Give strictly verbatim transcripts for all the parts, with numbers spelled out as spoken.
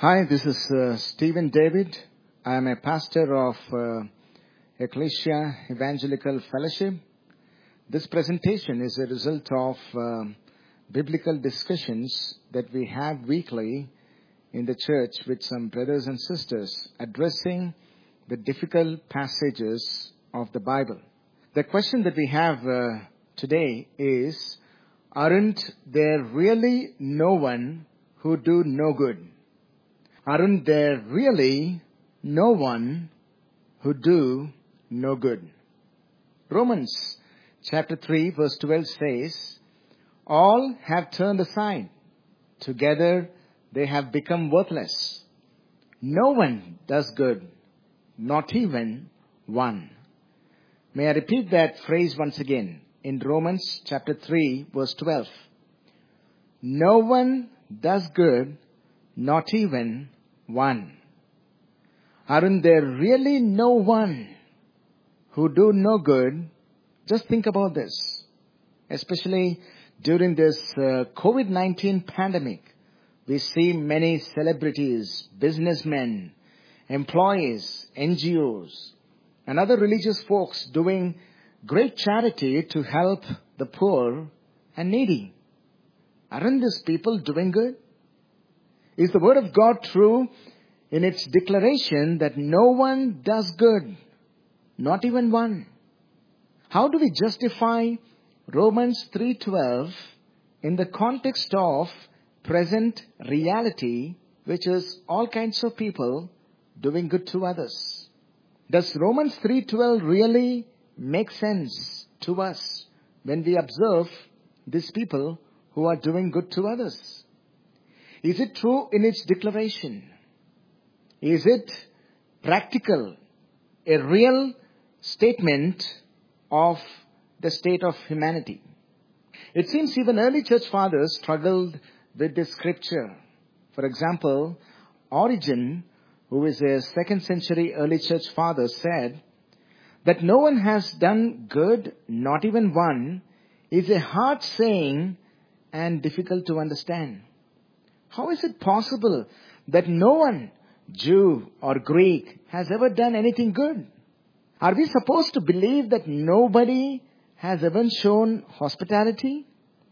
Hi, this is uh, Stephen David. I am a pastor of uh, Ecclesia Evangelical Fellowship. This presentation is a result of uh, biblical discussions that we have weekly in the church with some brothers and sisters addressing the difficult passages of the Bible. The question that we have uh, today is, aren't there really no one who do no good? Aren't there really no one who do no good? Romans chapter three verse twelve says, all have turned aside. Together they have become worthless. No one does good, not even one. May I repeat that phrase once again in Romans chapter three verse twelve. No one does good, not even one. Aren't there really no one who do no good? Just think about this. Especially during this uh, COVID nineteen pandemic, we see many celebrities, businessmen, employees, N G Os, and other religious folks doing great charity to help the poor and needy. Aren't these people doing good? Is the word of God true in its declaration that no one does good, not even one? How do we justify Romans three twelve in the context of present reality, which is all kinds of people doing good to others? Does Romans three twelve really make sense to us when we observe these people who are doing good to others? Is it true in its declaration? Is it practical, a real statement of the state of humanity? It seems even early church fathers struggled with this scripture. For example, Origen, who is a second century early church father, said that no one has done good, not even one, is a hard saying and difficult to understand. How is it possible that no one, Jew or Greek, has ever done anything good? Are we supposed to believe that nobody has ever shown hospitality,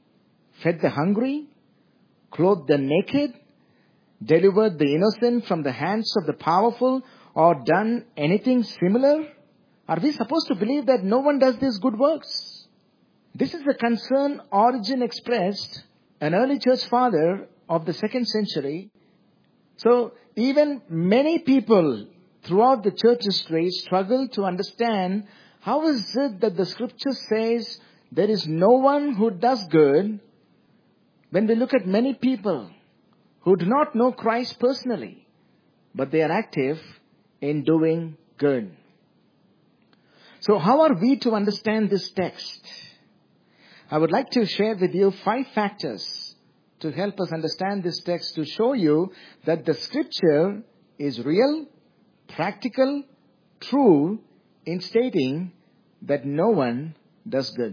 fed the hungry, clothed the naked, delivered the innocent from the hands of the powerful, or done anything similar? Are we supposed to believe that no one does these good works? This is the concern Origen expressed, an early church father of the second century. So even many people throughout the church history struggle to understand how is it that the scripture says there is no one who does good when we look at many people who do not know Christ personally, but they are active in doing good. So how are we to understand this text? I would like to share with you five factors to help us understand this text, to show you that the scripture is real, practical, true in stating that no one does good.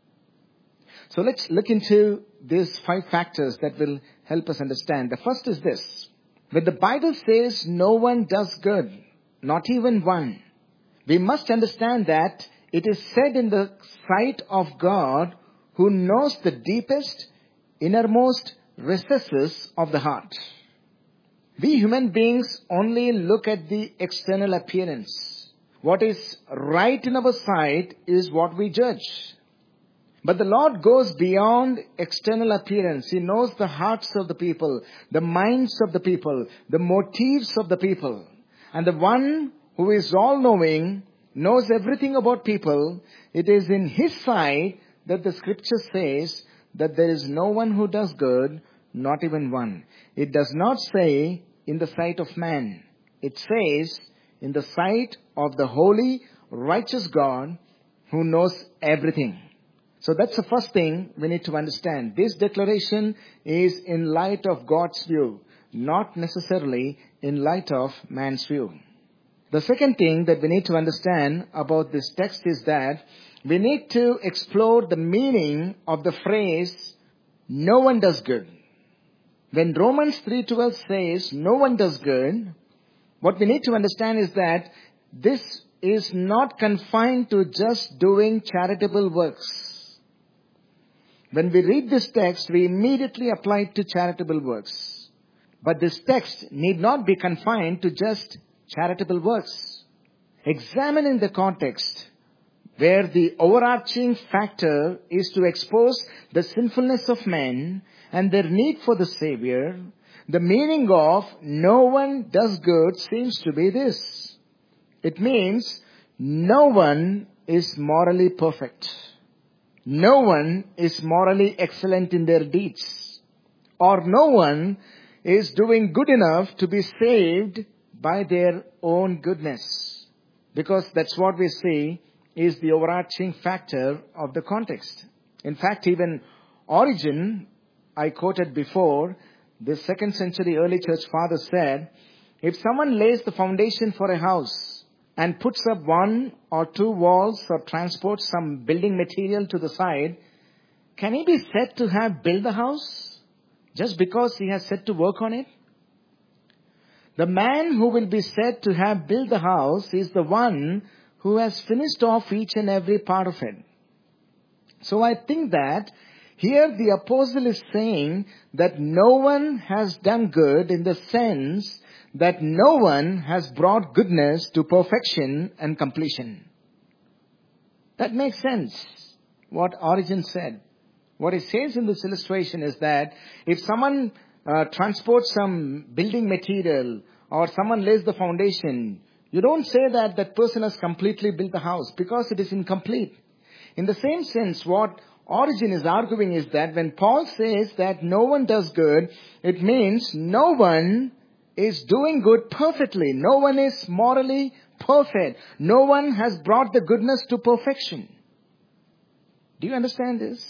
So let's look into these five factors that will help us understand. The first is this. When the Bible says no one does good, not even one, we must understand that it is said in the sight of God, who knows the deepest, innermost recesses of the heart. We human beings only look at the external appearance. What is right in our sight is what we judge. But the Lord goes beyond external appearance. He knows the hearts of the people, the minds of the people, the motives of the people. And the one who is all-knowing, knows everything about people. It is in His sight that the scripture says that there is no one who does good, not even one. It does not say in the sight of man. It says in the sight of the holy, righteous God who knows everything. So that's the first thing we need to understand. This declaration is in light of God's view, not necessarily in light of man's view. The second thing that we need to understand about this text is that we need to explore the meaning of the phrase, no one does good. When Romans three twelve says no one does good, what we need to understand is that this is not confined to just doing charitable works. When we read this text, we immediately apply it to charitable works. But this text need not be confined to just charitable works. Examine in the context where the overarching factor is to expose the sinfulness of men and their need for the Savior. The meaning of no one does good seems to be this. It means no one is morally perfect. No one is morally excellent in their deeds. Or no one is doing good enough to be saved by their own goodness. Because that's what we see is the overarching factor of the context. In fact, even Origen, I quoted before, the second century early church father said, if someone lays the foundation for a house and puts up one or two walls or transports some building material to the side, can he be said to have built the house just because he has set to work on it? The man who will be said to have built the house is the one who has finished off each and every part of it. So I think that here the apostle is saying that no one has done good in the sense that no one has brought goodness to perfection and completion. That makes sense, what Origen said. What he says in this illustration is that if someone uh, transports some building material or someone lays the foundation, you don't say that that person has completely built the house because it is incomplete. In the same sense, what Origen is arguing is that when Paul says that no one does good, it means no one is doing good perfectly. No one is morally perfect. No one has brought the goodness to perfection. Do you understand this?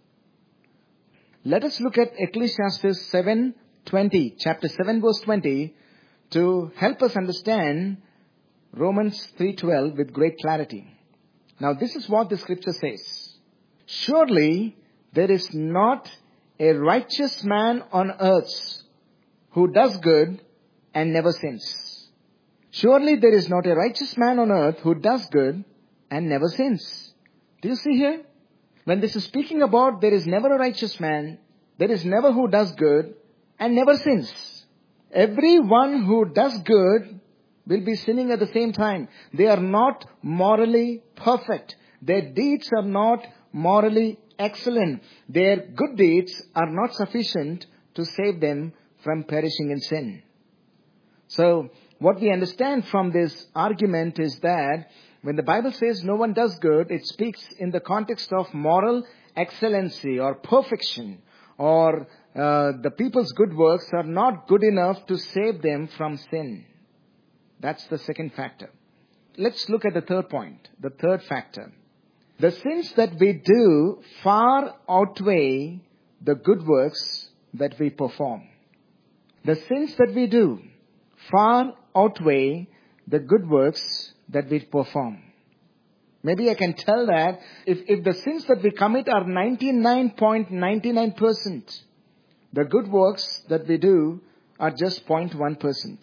Let us look at Ecclesiastes seven twenty, chapter seven verse twenty, to help us understand Romans three twelve with great clarity. Now this is what the scripture says. Surely there is not a righteous man on earth who does good and never sins. Surely there is not a righteous man on earth who does good and never sins. Do you see here? When this is speaking about there is never a righteous man, there is never who does good and never sins. Everyone who does good will be sinning at the same time. They are not morally perfect. Their deeds are not morally excellent. Their good deeds are not sufficient to save them from perishing in sin. So, what we understand from this argument is that when the Bible says no one does good, it speaks in the context of moral excellency or perfection, or uh, the people's good works are not good enough to save them from sin. That's the second factor. Let's look at the third point, the third factor. The sins that we do far outweigh the good works that we perform. The sins that we do far outweigh the good works that we perform. Maybe I can tell that if, if the sins that we commit are ninety-nine point nine nine percent, the good works that we do are just zero point one percent.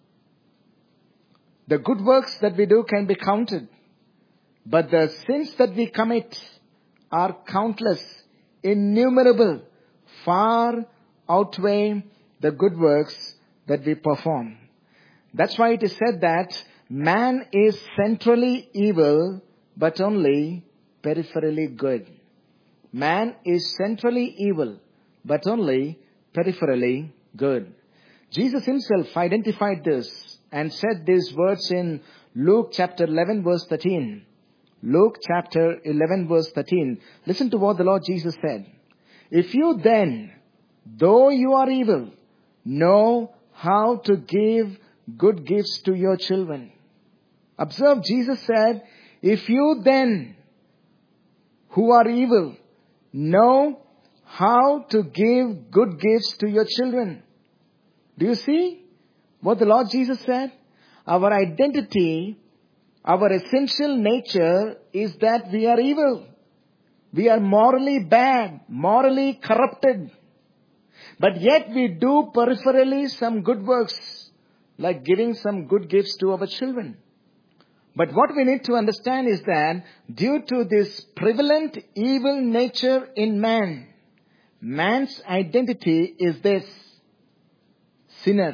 The good works that we do can be counted, but the sins that we commit are countless, innumerable, far outweigh the good works that we perform. That's why it is said that man is centrally evil, but only peripherally good. Man is centrally evil, but only peripherally good. Jesus himself identified this and said these words in Luke chapter eleven verse thirteen. Luke chapter eleven verse thirteen. Listen to what the Lord Jesus said. If you then, though you are evil, know how to give good gifts to your children. Observe, Jesus said, if you then, who are evil, know how to give good gifts to your children. Do you see what the Lord Jesus said? Our identity, our essential nature is that we are evil. We are morally bad, morally corrupted. But yet we do peripherally some good works, like giving some good gifts to our children. But what we need to understand is that due to this prevalent evil nature in man, man's identity is this: sinner,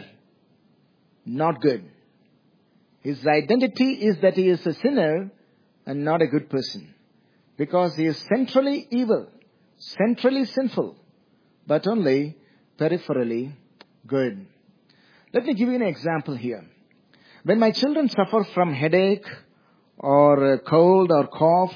not good. His identity is that he is a sinner and not a good person, because he is centrally evil, centrally sinful, but only peripherally good. Let me give you an example here. When my children suffer from headache or a cold or cough,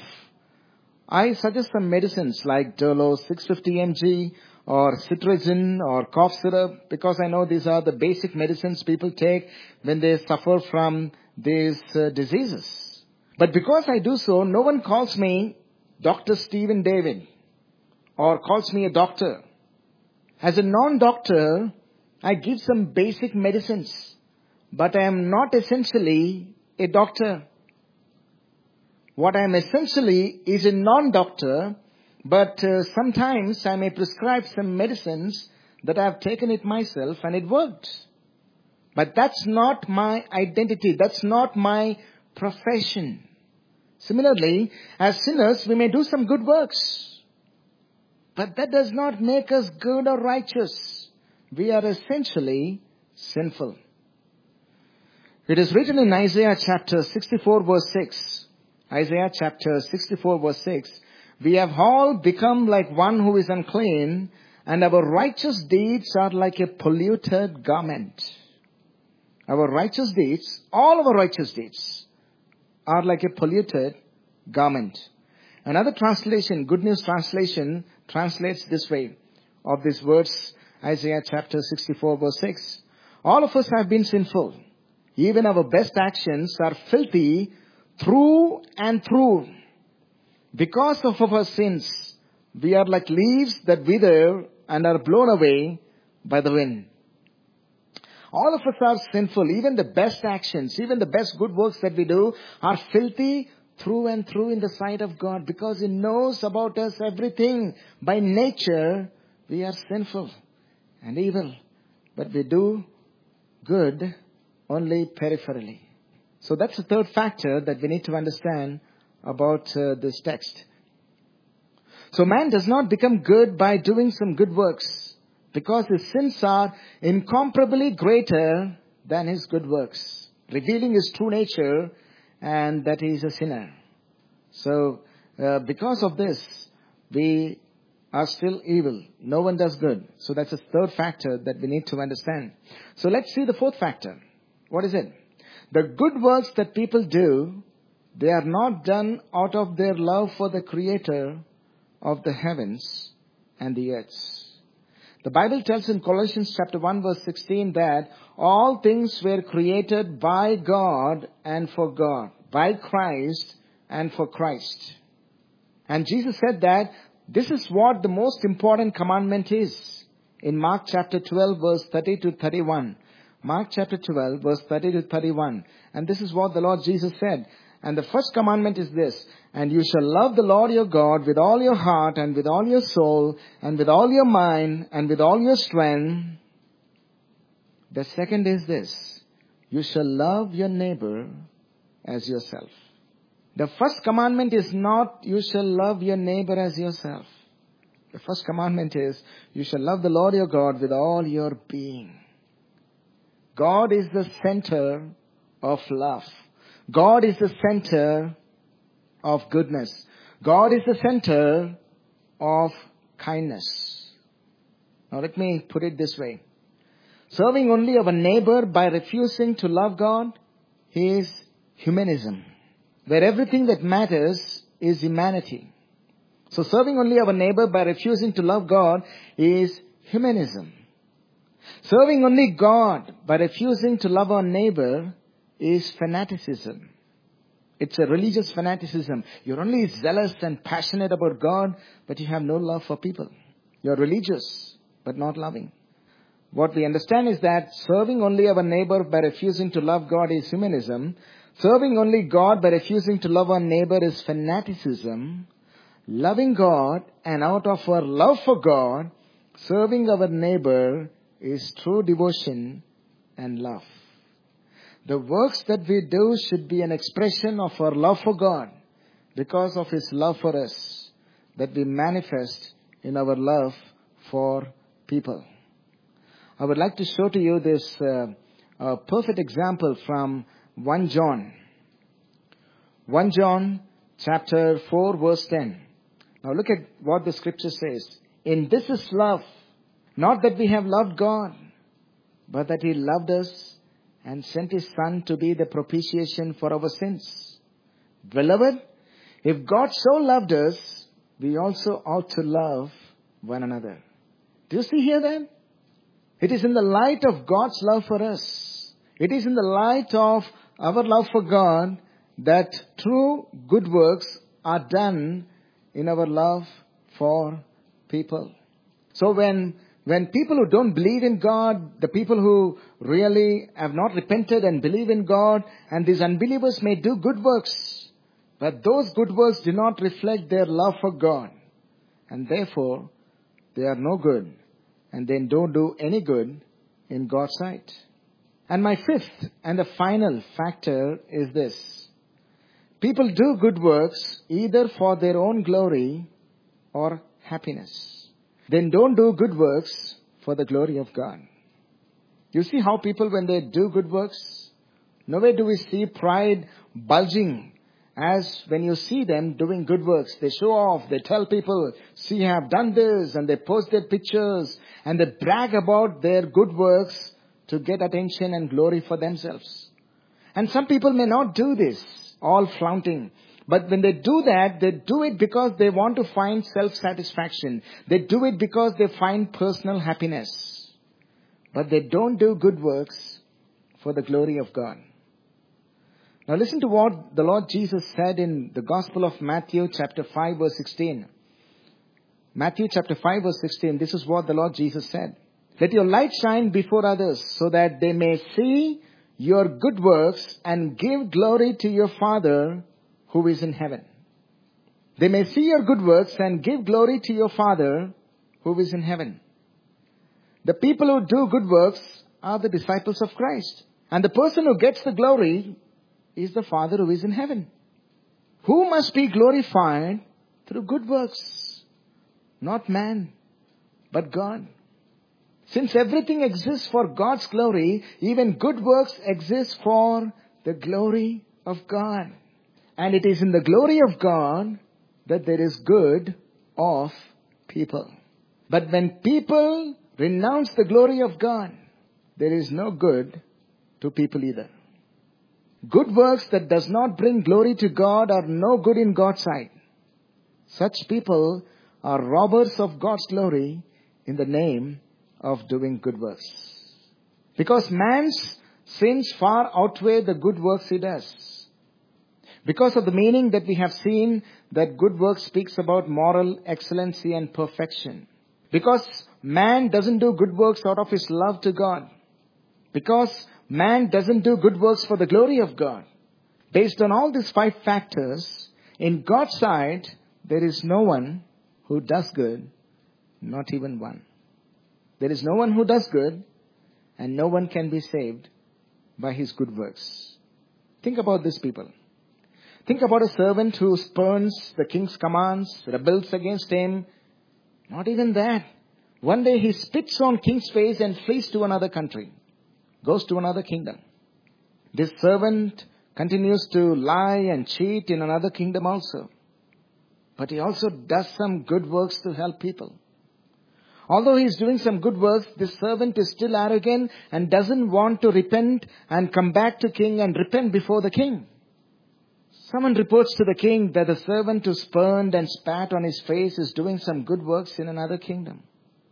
I suggest some medicines like Dolo six hundred fifty milligrams or cetirizine or cough syrup, because I know these are the basic medicines people take when they suffer from these uh, diseases. But because I do so, no one calls me Doctor Stephen David or calls me a doctor. As a non-doctor, I give some basic medicines, but I am not essentially a doctor. What I am essentially is a non-doctor, but uh, sometimes I may prescribe some medicines that I have taken it myself and it worked. But that's not my identity. That's not my profession. Similarly, as sinners, we may do some good works, but that does not make us good or righteous. We are essentially sinful. It is written in Isaiah chapter sixty-four verse six. Isaiah chapter sixty-four verse six. We have all become like one who is unclean, and our righteous deeds are like a polluted garment. Our righteous deeds, all of our righteous deeds, are like a polluted garment. Another translation, Good News Translation, translates this way of these words, Isaiah chapter sixty-four verse six. All of us have been sinful. Even our best actions are filthy through and through. Because of our sins, we are like leaves that wither and are blown away by the wind. All of us are sinful. Even the best actions, even the best good works that we do are filthy through and through in the sight of God, because He knows about us everything. By nature, we are sinful and evil, but we do good only peripherally. So that's the third factor that we need to understand about uh, this text. So man does not become good by doing some good works, because his sins are incomparably greater than his good works, revealing his true nature and that he is a sinner. So uh, because of this, we are still evil. No one does good. So that's the third factor that we need to understand. So let's see the fourth factor. What is it? The good works that people do, they are not done out of their love for the Creator of the heavens and the earth. The Bible tells in Colossians chapter one verse sixteen that all things were created by God and for God, by Christ and for Christ. And Jesus said that this is what the most important commandment is in Mark chapter twelve verse thirty to thirty-one. Mark chapter twelve verse thirty to thirty-one. And this is what the Lord Jesus said. And the first commandment is this: and you shall love the Lord your God with all your heart and with all your soul and with all your mind and with all your strength. The second is this: you shall love your neighbor as yourself. The first commandment is not you shall love your neighbor as yourself. The first commandment is you shall love the Lord your God with all your being. God is the center of love. God is the center of goodness. God is the center of kindness. Now let me put it this way. Serving only our neighbor by refusing to love God is humanism, where everything that matters is humanity. So serving only our neighbor by refusing to love God is humanism. Serving only God by refusing to love our neighbor is fanaticism. It's a religious fanaticism. You're only zealous and passionate about God, but you have no love for people. You're religious, but not loving. What we understand is that serving only our neighbor by refusing to love God is humanism. Serving only God by refusing to love our neighbor is fanaticism. Loving God and out of our love for God, Serving our neighbor is true devotion and love. The works that we do should be an expression of our love for God because of His love for us, that we manifest in our love for people. I would like to show to you this uh, uh, perfect example from First John. First John chapter four verse ten. Now look at what the scripture says. In this is love, not that we have loved God, but that He loved us and sent His Son to be the propitiation for our sins. Beloved, if God so loved us, we also ought to love one another. Do you see here then? It is in the light of God's love for us. It is in the light of our love for God that true good works are done in our love for people. So when When people who don't believe in God, the people who really have not repented and believe in God, and these unbelievers may do good works, but those good works do not reflect their love for God. And therefore, they are no good, and they don't do any good in God's sight. And my fifth and the final factor is this. People do good works either for their own glory or happiness. Then don't do good works for the glory of God. You see how people, when they do good works, nowhere do we see pride bulging as when you see them doing good works. They show off, they tell people, see, I have done this, and they post their pictures, and they brag about their good works to get attention and glory for themselves. And some people may not do this, all flaunting. But when they do that, they do it because they want to find self-satisfaction. They do it because they find personal happiness. But they don't do good works for the glory of God. Now listen to what the Lord Jesus said in the Gospel of Matthew chapter five verse sixteen. Matthew chapter five verse sixteen, this is what the Lord Jesus said. Let your light shine before others so that they may see your good works and give glory to your Father who is in heaven. They may see your good works and give glory to your Father who is in heaven. The people who do good works are the disciples of Christ. And the person who gets the glory is the Father who is in heaven. Who must be glorified through good works? Not man, but God. Since everything exists for God's glory, even good works exist for the glory of God. And it is in the glory of God that there is good of people. But when people renounce the glory of God, there is no good to people either. Good works that does not bring glory to God are no good in God's sight. Such people are robbers of God's glory in the name of doing good works. Because man's sins far outweigh the good works he does. Because of the meaning that we have seen that good work speaks about moral excellency and perfection. Because man doesn't do good works out of his love to God. Because man doesn't do good works for the glory of God. Based on all these five factors, in God's sight, there is no one who does good, not even one. There is no one who does good, and no one can be saved by his good works. Think about these people. Think about a servant who spurns the king's commands, rebels against him. Not even that. One day he spits on king's face and flees to another country. Goes to another kingdom. This servant continues to lie and cheat in another kingdom also. But he also does some good works to help people. Although he is doing some good works, this servant is still arrogant and doesn't want to repent and come back to king and repent before the king. Someone reports to the king that the servant who spurned and spat on his face is doing some good works in another kingdom.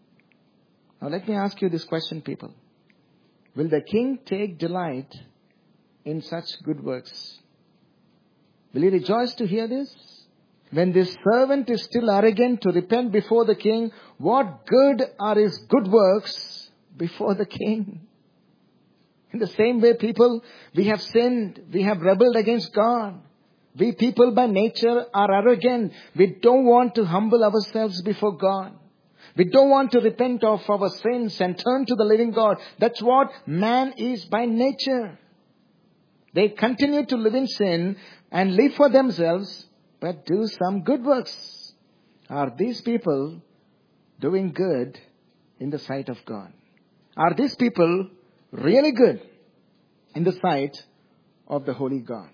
Now let me ask you this question, people. Will the king take delight in such good works? Will he rejoice to hear this? When this servant is still arrogant to repent before the king, what good are his good works before the king? In the same way, people, we have sinned. We have rebelled against God. We people by nature are arrogant. We don't want to humble ourselves before God. We don't want to repent of our sins and turn to the living God. That's what man is by nature. They continue to live in sin and live for themselves, but do some good works. Are these people doing good in the sight of God? Are these people really good in the sight of the Holy God?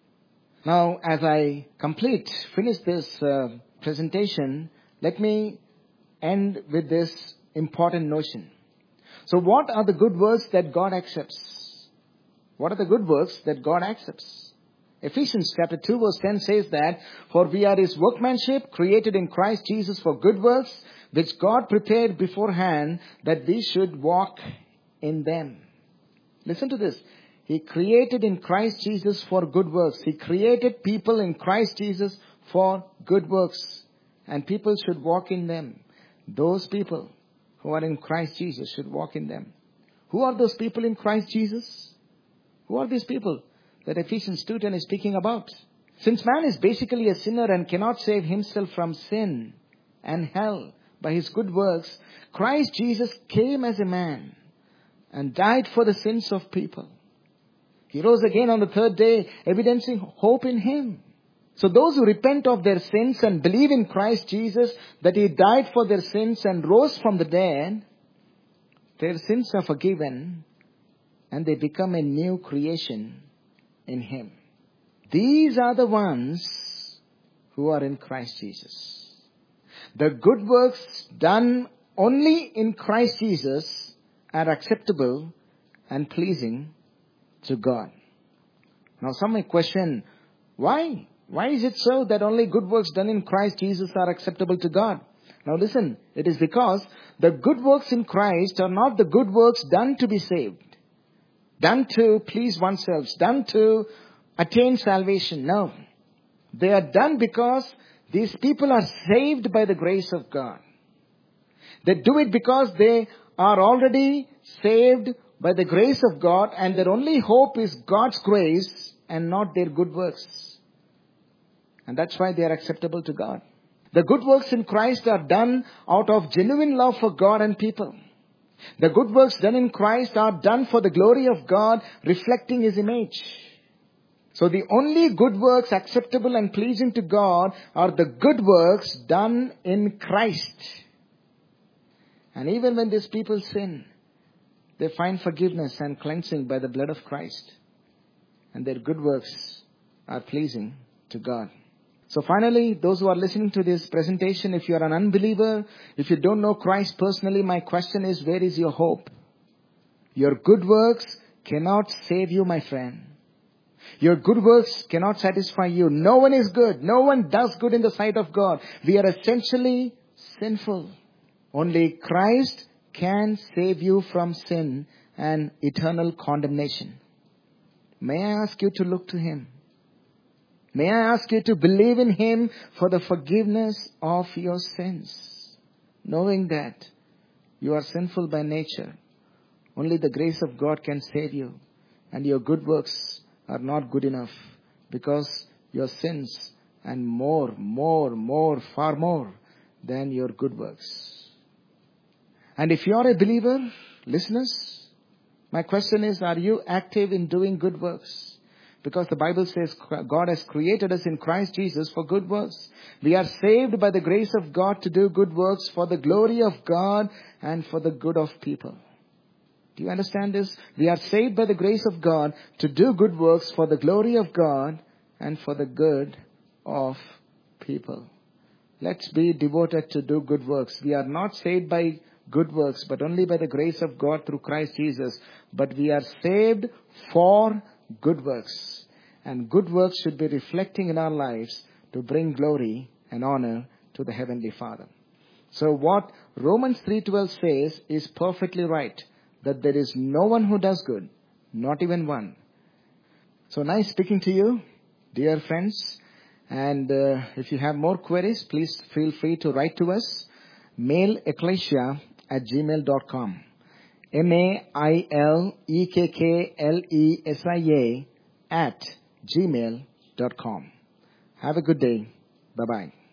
Now, as I complete, finish this uh, presentation, let me end with this important notion. So what are the good works that God accepts? What are the good works that God accepts? Ephesians chapter two verse ten says that, for we are His workmanship, created in Christ Jesus for good works, which God prepared beforehand that we should walk in them. Listen to this. He created in Christ Jesus for good works. He created people in Christ Jesus for good works. And people should walk in them. Those people who are in Christ Jesus should walk in them. Who are those people in Christ Jesus? Who are these people that Ephesians two ten is speaking about? Since man is basically a sinner and cannot save himself from sin and hell by his good works, Christ Jesus came as a man and died for the sins of people. He rose again on the third day, evidencing hope in Him. So those who repent of their sins and believe in Christ Jesus, that He died for their sins and rose from the dead, their sins are forgiven and they become a new creation in Him. These are the ones who are in Christ Jesus. The good works done only in Christ Jesus are acceptable and pleasing to God. Now some may question, why? Why is it so that only good works done in Christ Jesus are acceptable to God? Now listen, it is because the good works in Christ are not the good works done to be saved, done to please oneself, done to attain salvation. No. They are done because these people are saved by the grace of God. They do it because they are already saved by the grace of God, and their only hope is God's grace and not their good works. And that's why they are acceptable to God. The good works in Christ are done out of genuine love for God and people. The good works done in Christ are done for the glory of God, reflecting His image. So the only good works acceptable and pleasing to God are the good works done in Christ. And even when these people sin, they find forgiveness and cleansing by the blood of Christ. And their good works are pleasing to God. So finally, those who are listening to this presentation, if you are an unbeliever, if you don't know Christ personally, my question is, where is your hope? Your good works cannot save you, my friend. Your good works cannot satisfy you. No one is good. No one does good in the sight of God. We are essentially sinful. Only Christ can save you from sin and eternal condemnation. May I ask you to look to Him? May I ask you to believe in Him for the forgiveness of your sins, knowing that you are sinful by nature. Only the grace of God can save you, and your good works are not good enough, because your sins and more, more, more, far more than your good works. And if you are a believer, listeners, my question is, are you active in doing good works? Because the Bible says God has created us in Christ Jesus for good works. We are saved by the grace of God to do good works for the glory of God and for the good of people. Do you understand this? We are saved by the grace of God to do good works for the glory of God and for the good of people. Let's be devoted to do good works. We are not saved by good works, but only by the grace of God through Christ Jesus. But we are saved for good works. And good works should be reflecting in our lives to bring glory and honor to the Heavenly Father. So what Romans three twelve says is perfectly right, that there is no one who does good, not even one. So nice speaking to you, dear friends. And uh, if you have more queries, please feel free to write to us. Mail ecclesia at gmail dot com. M A I L E K K L E S I A at gmail dot com. Have a good day. Bye-bye.